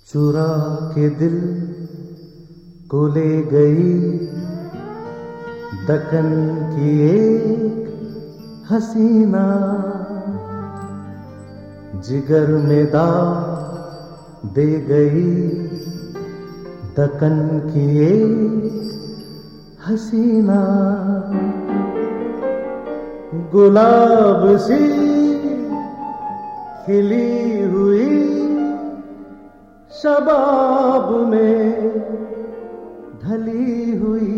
चुरा के दिल को ले गई दक्कन की एक हसीना, जिगर में दाग दे गई दक्कन की एक हसीना। गुलाब सी खिली हुई शबाब में ढली हुई,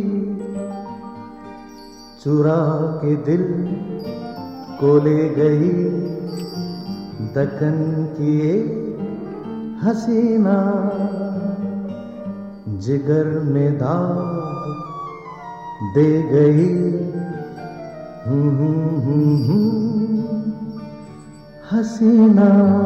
चुरा के दिल को ले गई दक्कन की एक हसीना, जिगर में दाग दे गई हसीना।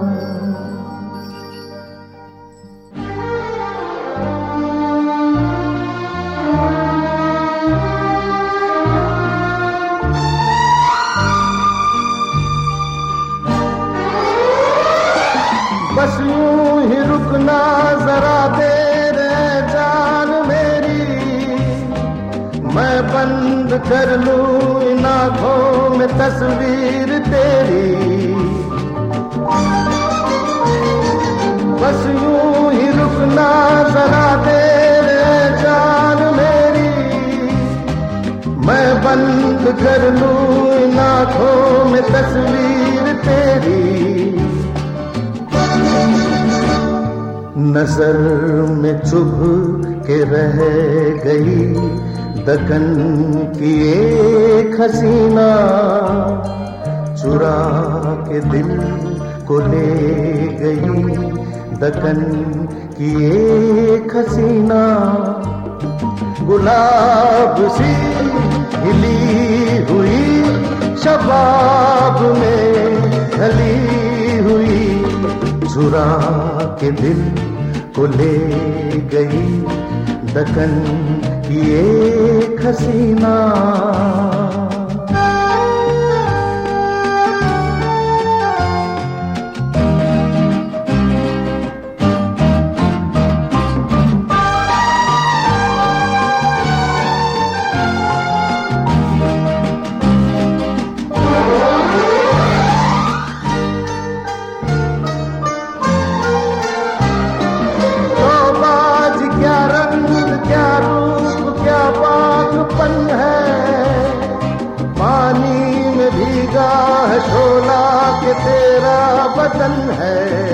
बस यूं ही रुकना जरा देर है जान मेरी, मैं बंद कर लूं इन आँखों में तस्वीर तेरी। बस यूं ही रुकना जरा देर है जान मेरी, मैं बंद कर लूं इन आँखों में तस्वीर तेरी। नजर में चुभ के रह गई दक्कन की एक हसीना, चुरा के दिल को ले गई दक्कन की एक हसीना। गुलाब सी खिली हुई शबाब में ढली हुई, चुरा के दिल को ले गई दक्कन की एक हसीना। पानी में भीगा है शोला के तेरा बदन है,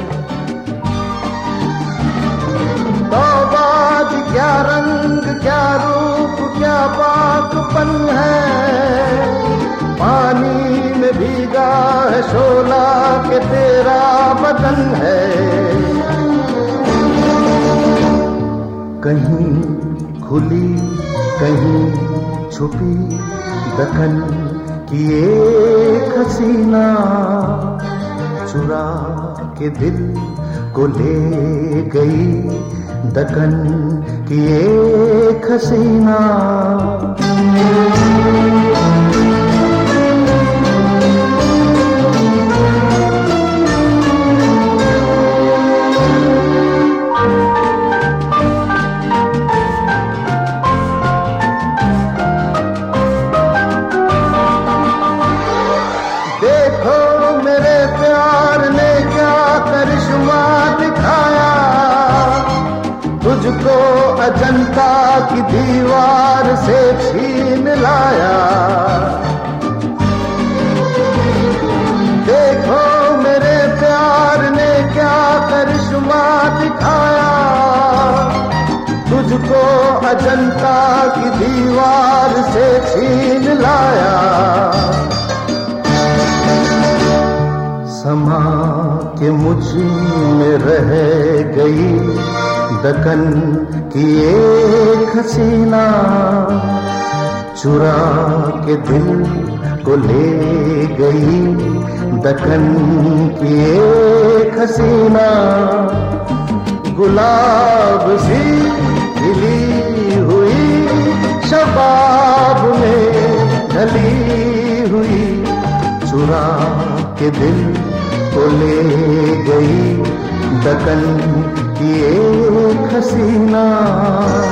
तौबाज क्या रंग क्या रूप क्या पाकपन है। पानी में भीगा है शोला के तेरा बदन है। कहीं खुली कहीं छुपी दक्कन की एक हसीना, चुरा के दिल को ले गई दक्कन की एक हसीना। तुझको अजंता की दीवार से छीन लाया, देखो मेरे प्यार ने क्या करिश्मा दिखाया। तुझको अजंता की दीवार से छीन लाया, समा के मुझ में रह गई दक्कन की एक हसीना, चुरा के दिल को ले गई दक्कन की एक हसीना। गुलाब सी खिली हुई शबाब में ढली हुई, चुरा के दिल को ले गई दक्कन ये एक हसीना